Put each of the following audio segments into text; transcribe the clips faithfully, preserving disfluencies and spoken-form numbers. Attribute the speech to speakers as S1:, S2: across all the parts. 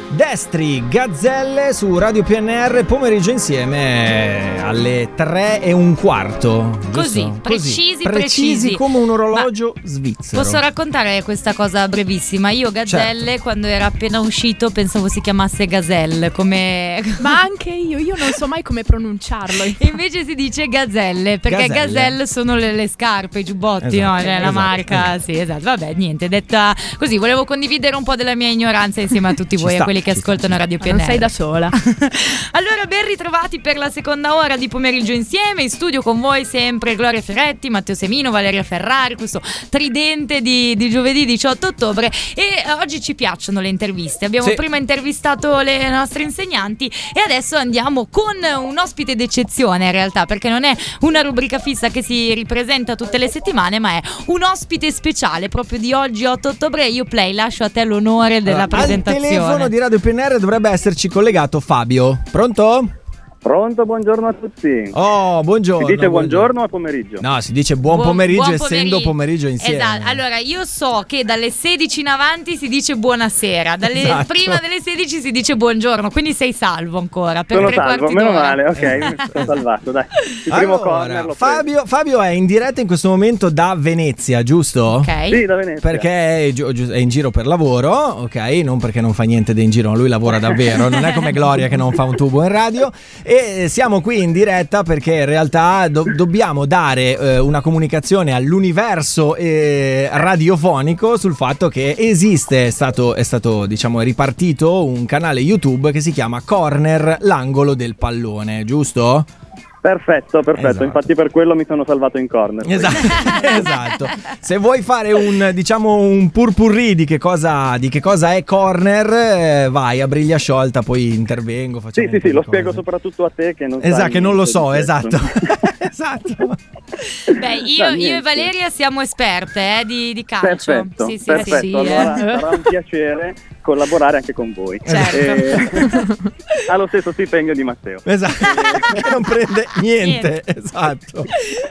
S1: Destri, Gazzelle su Radio P N R, pomeriggio insieme alle tre e un quarto.
S2: Così,
S1: giusto?
S2: precisi,
S1: Così, precisi,
S2: precisi
S1: come un orologio
S2: Ma
S1: svizzero.
S2: posso raccontare questa cosa brevissima? Io Gazzelle,
S1: certo,
S2: quando era appena uscito, pensavo si chiamasse Gazelle, come...
S3: Ma anche io, io non so mai come pronunciarlo.
S2: Invece si dice Gazelle, perché
S1: Gazelle,
S2: Gazelle sono le, le scarpe, i giubbotti,
S1: esatto,
S2: no? Cioè,
S1: esatto,
S2: la marca,
S1: esatto.
S2: sì, esatto. Vabbè, niente, detta così, volevo condividere un po' della mia ignoranza insieme a tutti
S1: Ci
S2: voi,
S1: sta,
S2: a quelli che
S1: ci sta,
S2: ascoltano
S1: ci
S2: Radio
S3: Ma
S2: P N R.
S3: non sei da sola.
S2: Allora, ben ritrovati per la seconda ora di pomeriggio insieme. In studio con voi sempre Gloria Ferretti, Matteo Semino, Valeria Ferrari, questo tridente di, di giovedì diciotto ottobre. E oggi ci piacciono le interviste. Abbiamo
S1: Sì.
S2: prima intervistato le nostre insegnanti e adesso andiamo con un ospite d'eccezione, in realtà, perché non è una rubrica fissa che si ripresenta tutte le settimane, ma è un ospite speciale proprio di oggi otto ottobre. Io Play, lascio a te l'onore della
S1: Allora,
S2: presentazione.
S1: al telefono di Radio P N R dovrebbe esserci collegato Fabio. Pronto?
S4: Pronto, buongiorno a tutti.
S1: Oh, buongiorno.
S4: Si dice buongiorno o pomeriggio?
S1: No, si dice buon,
S2: Buon-
S1: pomeriggio,
S2: buon
S1: essendo pomeriggio insieme.
S2: Esatto. Allora, io so che dalle sedici in avanti si dice buonasera, dalle
S1: Esatto.
S2: prima delle sedici si dice buongiorno, quindi sei salvo ancora per
S4: Sono
S2: tre
S4: salvo,
S2: quarti
S4: meno
S2: d'ora.
S4: male, ok, mi sono salvato, dai. Il primo
S1: Allora,
S4: corner l'ho
S1: Fabio, Fabio è in diretta in questo momento da Venezia, giusto?
S2: Ok.
S4: preso. Sì, da Venezia.
S1: Perché è, gi- è in giro per lavoro, ok? Non perché non fa niente di in giro, ma lui lavora davvero, non è come Gloria che non fa un tubo in radio. E siamo qui in diretta perché in realtà do- dobbiamo dare eh, una comunicazione all'universo eh, radiofonico sul fatto che esiste, è stato, è stato diciamo ripartito un canale YouTube che si chiama Corner, l'angolo del pallone, giusto?
S4: Perfetto, perfetto,
S1: Esatto.
S4: infatti per quello mi sono salvato in corner.
S1: Esatto, esatto. Se vuoi fare un diciamo un purpurri di che cosa di che cosa è Corner, eh, vai a briglia sciolta, poi intervengo, facciamo
S4: Sì,
S1: un
S4: sì,
S1: po'
S4: sì,
S1: di
S4: lo
S1: cose.
S4: spiego soprattutto a te che non sai
S1: Esatto, che non lo
S4: niente
S1: so,
S4: di
S1: esatto.
S4: questo.
S1: Esatto.
S2: Beh, io,
S4: Dai,
S2: io e
S4: niente.
S2: Valeria siamo esperte eh, di, di calcio.
S4: Perfetto,
S2: Sì, sì,
S4: perfetto.
S2: sì.
S3: sì,
S4: allora
S3: eh.
S4: sarà un piacere collaborare anche con voi.
S2: Certo.
S4: Eh, allo stesso stipendio di Matteo.
S1: Esatto. Non prende niente, esatto.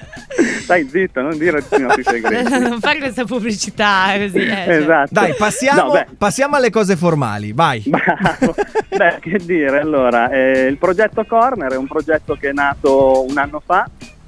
S4: Stai zitto, non dire i nostri segreti.
S2: Non fare questa pubblicità così. Eh, cioè.
S4: Esatto.
S1: Dai, passiamo,
S4: No, beh,
S1: passiamo alle cose formali, vai.
S4: Bravo. Beh, che dire, allora, eh, il progetto Corner è un progetto che è nato un anno fa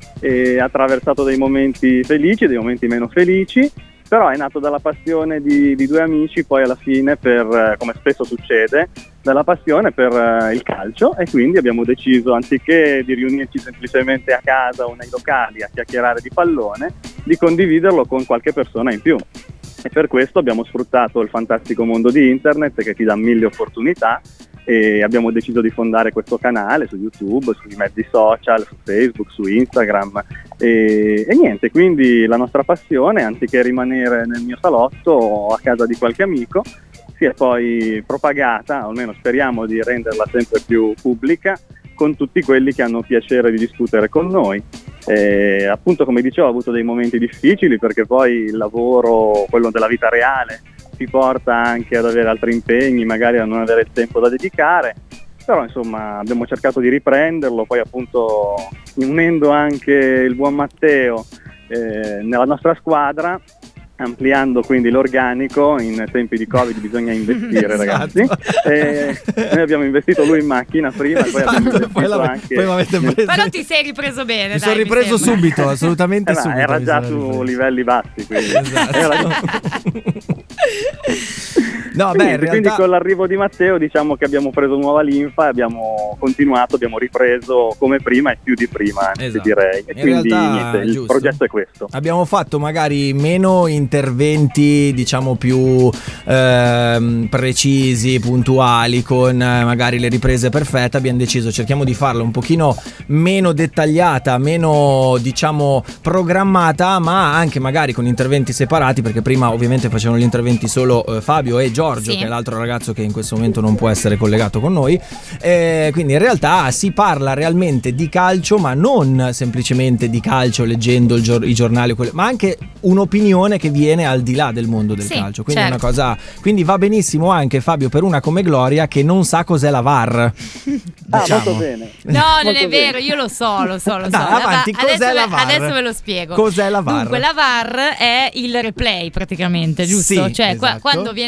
S4: e ha attraversato dei momenti felici, dei momenti meno felici, però è nato dalla passione di, di due amici, poi alla fine per, eh, come spesso succede, dalla passione per eh, il calcio, e quindi abbiamo deciso, anziché di riunirci semplicemente a casa o nei locali a chiacchierare di pallone, di condividerlo con qualche persona in più. E per questo abbiamo sfruttato il fantastico mondo di internet che ti dà mille opportunità, e abbiamo deciso di fondare questo canale su YouTube, sui mezzi social, su Facebook, su Instagram e, e niente, quindi la nostra passione, anziché rimanere nel mio salotto o a casa di qualche amico, si è poi propagata, o almeno speriamo di renderla sempre più pubblica, con tutti quelli che hanno piacere di discutere con noi. E, appunto, come dicevo, ho avuto dei momenti difficili perché poi il lavoro, quello della vita reale, ti porta anche ad avere altri impegni, magari a non avere il tempo da dedicare, però insomma abbiamo cercato di riprenderlo, poi appunto unendo anche il buon Matteo eh, nella nostra squadra, ampliando quindi l'organico. In tempi di Covid bisogna investire,
S1: Esatto.
S4: ragazzi. E noi abbiamo investito lui in macchina prima, e poi abbiamo
S1: Esatto,
S4: investito
S1: poi l'ave-
S4: anche
S1: poi m'avete
S4: nel-
S1: preso-
S2: Però ti sei ripreso bene.
S1: Mi
S2: dai,
S1: sono ripreso
S2: sembra.
S1: subito, assolutamente
S4: Eh, ma
S1: subito.
S4: era
S1: mi
S4: già
S1: sono
S4: su
S1: ripreso.
S4: livelli bassi, quindi
S1: Esatto.
S4: era-
S1: No,
S4: E
S1: beh, in
S4: niente, quindi
S1: realtà
S4: con l'arrivo di Matteo diciamo che abbiamo preso nuova linfa, abbiamo continuato, abbiamo ripreso come prima e più di prima, anzi,
S1: Esatto.
S4: direi. E
S1: In
S4: quindi
S1: realtà,
S4: niente, il
S1: giusto.
S4: progetto è questo.
S1: abbiamo fatto magari meno interventi, diciamo più ehm, precisi, puntuali, con eh, magari le riprese perfette. Abbiamo deciso, cerchiamo di farla un pochino meno dettagliata, meno diciamo programmata, ma anche magari con interventi separati, perché prima ovviamente facevano gli interventi solo eh, Fabio e Giorgio,
S2: Sì.
S1: che è l'altro ragazzo che in questo momento non può essere collegato con noi. Eh, quindi in realtà si parla realmente di calcio, ma non semplicemente di calcio leggendo il gior- i giornali, quelle- ma anche un'opinione che viene al di là del mondo del
S2: Sì,
S1: calcio. Quindi è
S2: certo.
S1: una cosa. Quindi va benissimo anche Fabio per una come Gloria che non sa cos'è la V A R.
S4: Ah,
S1: diciamo.
S4: molto bene.
S2: No, non
S4: Molto
S2: è vero,
S4: bene.
S2: io lo so, lo so, lo so.
S1: Dai,
S2: La
S1: avanti,
S2: va-
S1: cos'è
S2: adesso,
S1: la
S2: ve-
S1: V A R?
S2: adesso ve lo spiego.
S1: Cos'è la V A R?
S2: Dunque, la V A R è il replay praticamente, giusto?
S1: Sì,
S2: cioè, qua-
S1: esatto.
S2: quando viene fatta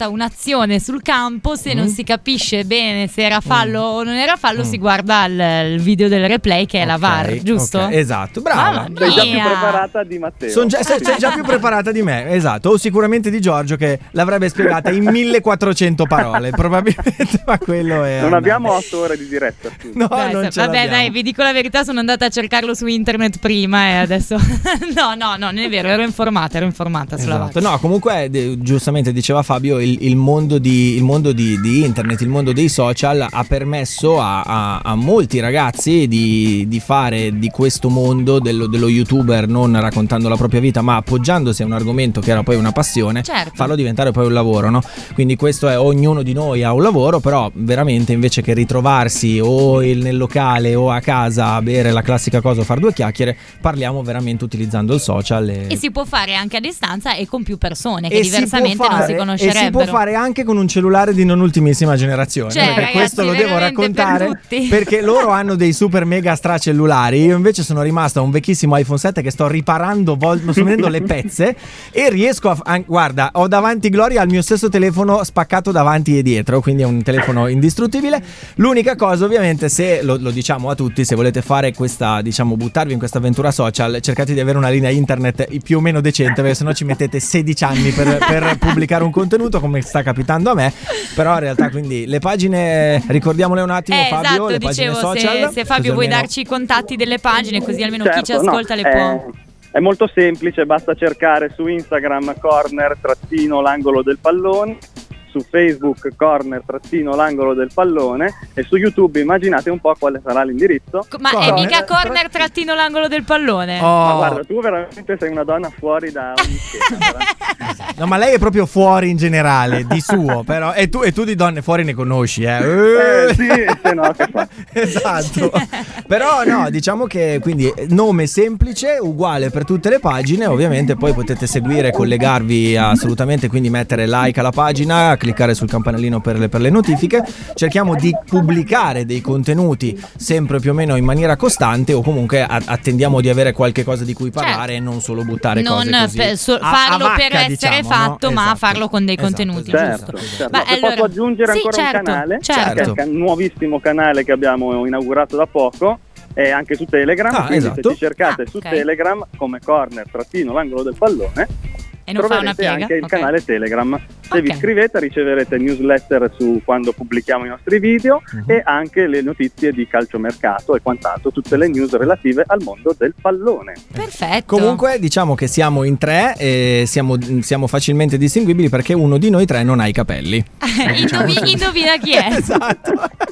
S2: fatta un'azione sul campo, se
S1: Mm.
S2: non si capisce bene se era fallo o non era fallo,
S1: Mm.
S2: si guarda il, il video del replay che è la V A R,
S1: Ok,
S2: giusto?
S1: ok, esatto, brava.
S2: Mamma
S4: Sei già più
S2: mia.
S4: preparata di Matteo.
S1: Son già, sei, sei già più preparata di me, esatto, o sicuramente di Giorgio che l'avrebbe spiegata in millequattrocento parole, probabilmente, ma quello è...
S4: Non abbiamo otto ore di diretta. scusa.
S1: No,
S2: Dai,
S1: non
S2: se-
S1: ce
S2: vabbè,
S1: l'abbiamo.
S2: dai, vi dico la verità, sono andata a cercarlo su internet prima e adesso no, no, no, non è vero, ero informata, ero informata sulla V A R.
S1: Esatto. No, comunque de- giustamente diceva Fabio, il, il mondo, di, il mondo di, di internet, il mondo dei social ha permesso a, a- a molti ragazzi di, di fare di questo mondo dello, dello youtuber, non raccontando la propria vita ma appoggiandosi a un argomento che era poi una passione,
S2: Certo.
S1: farlo diventare poi un lavoro, no? Quindi questo è, ognuno di noi ha un lavoro, però veramente invece che ritrovarsi o il- nel locale o a casa a bere la classica cosa o fare due chiacchiere, parliamo veramente utilizzando il social e,
S2: E si può fare anche a distanza e con più persone che
S1: E si può
S2: diversamente non
S1: fare-
S2: si
S1: E si
S2: conoscerebbero.
S1: può fare anche con un cellulare di non ultimissima generazione.
S2: Cioè,
S1: perché
S2: ragazzi,
S1: questo lo devo
S2: veramente
S1: raccontare
S2: per tutti.
S1: perché loro hanno dei super mega stracellulari. Io invece sono rimasto a un vecchissimo iPhone sette che sto riparando, vol- sto vendendo le pezze e riesco a, a- guarda, ho davanti Gloria al mio stesso telefono spaccato davanti e dietro, quindi è un telefono indistruttibile. L'unica cosa, ovviamente, se lo, lo diciamo a tutti, se volete fare questa, diciamo, buttarvi in questa avventura social, cercate di avere una linea internet più o meno decente, perché sennò ci mettete sedici anni per, per pubblicare un contenuto, come sta capitando a me. Però in realtà, quindi le pagine, ricordiamole un attimo,
S2: Eh,
S1: Fabio,
S2: esatto,
S1: le pagine
S2: dicevo,
S1: social,
S2: se, se Fabio
S1: così
S2: vuoi
S1: almeno-
S2: darci i contatti delle pagine, così almeno chi ci
S4: Certo, no,
S2: ascolta le
S4: è-
S2: può.
S4: È molto semplice, basta cercare su Instagram corner trattino l'angolo del pallone, su Facebook corner trattino l'angolo del pallone e su YouTube immaginate un po' quale sarà l'indirizzo.
S2: Co- Ma è
S1: Corner,
S2: mica corner trattino l'angolo del pallone?
S1: Oh.
S4: Ma guarda, tu veramente sei una donna fuori da ogni schema. però.
S1: No, ma lei è proprio fuori in generale, di suo, però. E tu, e tu di donne fuori ne conosci, eh?
S4: Eh, sì, se no che fa?
S1: Esatto. Però no, diciamo che quindi nome semplice, uguale per tutte le pagine. Ovviamente poi potete seguire, collegarvi assolutamente, quindi mettere like alla pagina, cliccare sul campanellino per le, per le notifiche. Cerchiamo di pubblicare dei contenuti sempre più o meno in maniera costante, o comunque a- attendiamo di avere qualche cosa di cui parlare,
S2: Certo.
S1: e non solo buttare
S2: Non
S1: cose così
S2: per- so-
S1: a- a
S2: farlo
S1: vacca,
S2: per essere
S1: diciamo,
S2: fatto,
S1: no?
S2: ma
S1: Esatto.
S2: farlo con dei
S1: Esatto,
S2: contenuti,
S1: esatto.
S4: Certo,
S2: giusto.
S4: certo.
S2: Ma
S4: Se
S2: allora-
S4: posso aggiungere
S2: sì,
S4: ancora
S2: certo,
S4: un canale,
S2: certo.
S4: che è il can- nuovissimo canale che abbiamo inaugurato da poco, e anche su Telegram,
S1: Ah,
S4: quindi
S1: esatto.
S4: se ci cercate
S2: Ah,
S4: su
S2: ok.
S4: Telegram come corner trattino l'angolo del pallone,
S2: E non fa una
S4: troverete
S2: piega?
S4: anche il
S2: Ok.
S4: canale Telegram. Se vi
S2: Ok.
S4: iscrivete riceverete newsletter su quando pubblichiamo i nostri video
S1: Mhm.
S4: e anche le notizie di calciomercato e quant'altro, tutte le news relative al mondo del pallone.
S2: Perfetto.
S1: Comunque diciamo che siamo in tre e siamo, siamo facilmente distinguibili perché uno di noi tre non ha i capelli.
S2: Indovi- indovina chi è?
S1: Esatto.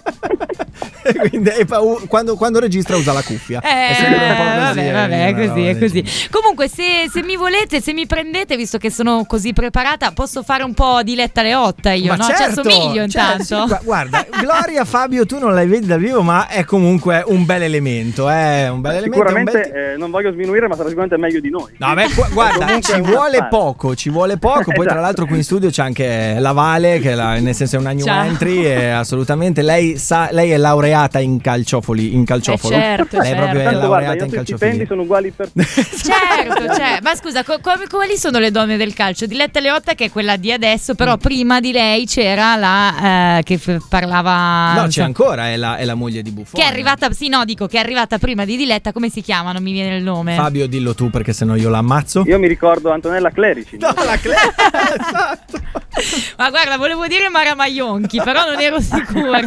S1: E quindi e pa- u- quando, quando registra usa la cuffia.
S2: Eh,
S1: È sempre un po' così,
S2: vabbè,
S1: eh,
S2: vabbè, è
S1: una
S2: così,
S1: roba
S2: è
S1: del
S2: così.
S1: genere.
S2: Comunque, se, se mi volete, se mi prendete, visto che sono così preparata, posso fare un po' di Letta Leotta io,
S1: Ma
S2: no?
S1: certo,
S2: Ci assomiglio
S1: cioè,
S2: intanto.
S1: sì, gu- guarda, Gloria, Fabio, tu non la vedi dal vivo, ma è comunque un bel elemento. È un bel elemento. è un
S4: Sicuramente
S1: bel-
S4: eh, non voglio sminuire, ma sarà sicuramente meglio di noi.
S1: No, beh, gu- guarda,
S4: Comunque
S1: ci
S4: è un
S1: vuole
S4: affare.
S1: poco, ci vuole poco. Poi, tra
S4: Esatto.
S1: l'altro, qui in studio c'è anche la Vale, che è la- nel senso è una new
S2: Ciao.
S1: entry. E assolutamente lei sa, lei è laureata in calciofoli. In calciofolo.
S2: Eh, certo,
S1: lei è proprio
S2: certo.
S1: è
S4: Tanto guarda,
S1: laureata
S4: i
S1: in
S4: nostri stipendi
S1: calciofili.
S4: sono uguali per tutti.
S2: Certo, cioè, ma scusa, co- come- quali sono le donne del calcio? Diletta Leotta, che è quella di adesso, però prima di lei c'era la eh, che f- parlava.
S1: No,
S2: non
S1: c'è
S2: so,
S1: ancora, è la, è la moglie di Buffon.
S2: Che è arrivata, sì, no, dico che è arrivata prima di Diletta. Come si chiama? Non mi viene il nome.
S1: Fabio, dillo tu perché sennò io la ammazzo.
S4: Io mi ricordo Antonella Clerici.
S1: No, la Cle- esatto.
S2: Ma guarda, volevo dire Mara Maionchi, però non ero sicura.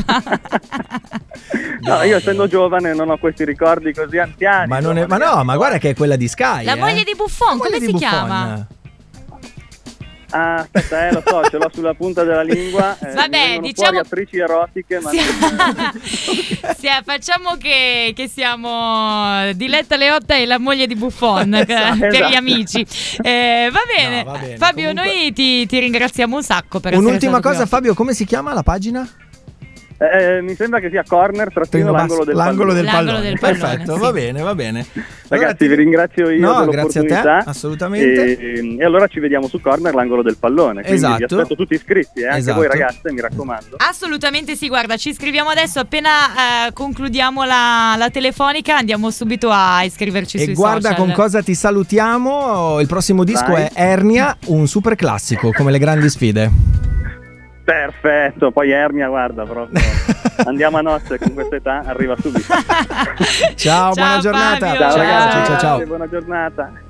S4: No, io essendo giovane non ho questi ricordi così anziani.
S1: Ma, non è- ma
S4: insomma,
S1: no, ma guarda che è quella di Sky.
S2: La
S1: eh.
S2: moglie di Buffon,
S1: La moglie
S2: come
S1: di
S2: si
S1: Buffon.
S2: chiama?
S4: Ah, aspetta, eh, lo so, ce l'ho sulla punta della lingua. Eh,
S2: Vabbè,
S4: mi vengono
S2: diciamo-
S4: fuori attrici erotiche, ma
S2: Sì.
S4: non-
S2: Sì, facciamo che, che siamo Diletta Leotta e la moglie di Buffon, eh,
S1: Esatto.
S2: per gli
S4: Esatto.
S2: amici. Eh, va bene,
S1: No, va bene.
S2: Fabio,
S1: Comunque-
S2: noi ti, ti ringraziamo un sacco per essere
S1: Un'ultima
S2: stato qui
S1: cosa,
S2: oggi.
S1: Fabio, come si chiama la pagina?
S4: Eh, mi sembra che sia corner trattino l'angolo del
S1: l'angolo del
S2: L'angolo
S1: pallone.
S2: del pallone,
S1: Perfetto,
S2: sì.
S1: va bene, va bene.
S4: Ragazzi, vi ringrazio io
S1: No, grazie a
S4: dell'opportunità.
S1: te, assolutamente.
S4: E, e allora ci vediamo su corner l'angolo del pallone. Quindi
S1: Esatto.
S4: vi aspetto tutti iscritti, eh, anche
S1: Esatto.
S4: voi ragazze, mi raccomando.
S2: Assolutamente sì, guarda, ci iscriviamo adesso, appena eh, concludiamo la, la telefonica andiamo subito a iscriverci
S1: E
S2: sui
S1: guarda
S2: social.
S1: con cosa ti salutiamo. Il prossimo disco
S4: Vai.
S1: è Ernia, un super classico come le grandi sfide.
S4: Perfetto, poi ernia, guarda, proprio andiamo a nozze con questa età, arriva subito.
S1: Ciao, buona giornata.
S2: Fabio.
S4: Ciao,
S1: Ciao,
S4: ragazzi,
S1: ciao, ciao.
S4: buona giornata.